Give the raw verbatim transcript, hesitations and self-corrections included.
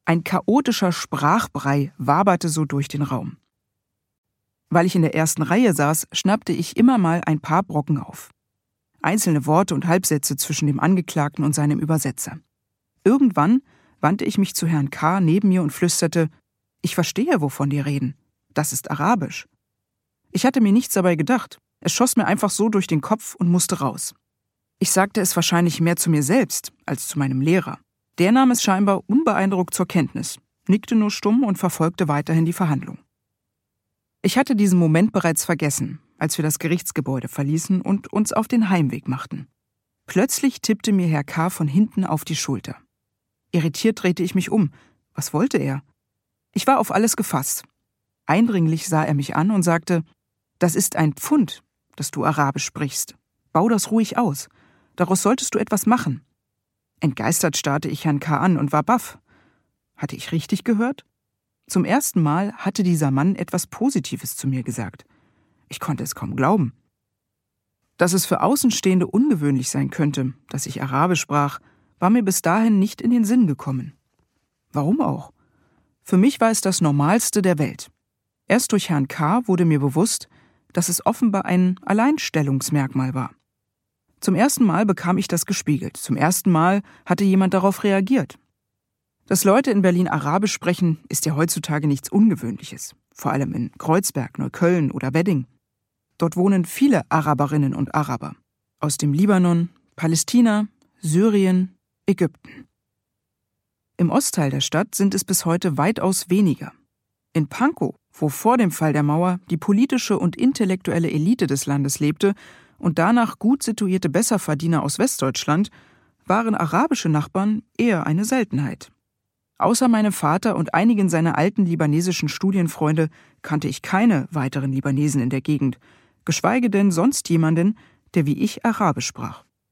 Ein chaotischer Sprachbrei waberte so durch den Raum. Weil ich in der ersten Reihe saß, schnappte ich immer mal ein paar Brocken auf. Einzelne Worte und Halbsätze zwischen dem Angeklagten und seinem Übersetzer. Irgendwann wandte ich mich zu Herrn K. neben mir und flüsterte: »Ich verstehe, wovon die reden. Das ist Arabisch.« Ich hatte mir nichts dabei gedacht. Es schoss mir einfach so durch den Kopf und musste raus. Ich sagte es wahrscheinlich mehr zu mir selbst als zu meinem Lehrer. Der nahm es scheinbar unbeeindruckt zur Kenntnis, nickte nur stumm und verfolgte weiterhin die Verhandlung. Ich hatte diesen Moment bereits vergessen, als wir das Gerichtsgebäude verließen und uns auf den Heimweg machten. Plötzlich tippte mir Herr K. von hinten auf die Schulter. Irritiert drehte ich mich um. Was wollte er? Ich war auf alles gefasst. Eindringlich sah er mich an und sagte: »Das ist ein Pfund, dass du Arabisch sprichst. Bau das ruhig aus. Daraus solltest du etwas machen.« Entgeistert starrte ich Herrn K. an und war baff. Hatte ich richtig gehört? Zum ersten Mal hatte dieser Mann etwas Positives zu mir gesagt. Ich konnte es kaum glauben. Dass es für Außenstehende ungewöhnlich sein könnte, dass ich Arabisch sprach, war mir bis dahin nicht in den Sinn gekommen. Warum auch? Für mich war es das Normalste der Welt. Erst durch Herrn K. wurde mir bewusst, dass es offenbar ein Alleinstellungsmerkmal war. Zum ersten Mal bekam ich das gespiegelt. Zum ersten Mal hatte jemand darauf reagiert. Dass Leute in Berlin Arabisch sprechen, ist ja heutzutage nichts Ungewöhnliches. Vor allem in Kreuzberg, Neukölln oder Wedding. Dort wohnen viele Araberinnen und Araber. Aus dem Libanon, Palästina, Syrien, Ägypten. Im Ostteil der Stadt sind es bis heute weitaus weniger. In Pankow, wo vor dem Fall der Mauer die politische und intellektuelle Elite des Landes lebte und danach gut situierte Besserverdiener aus Westdeutschland, waren arabische Nachbarn eher eine Seltenheit. Außer meinem Vater und einigen seiner alten libanesischen Studienfreunde kannte ich keine weiteren Libanesen in der Gegend, geschweige denn sonst jemanden, der wie ich Arabisch sprach.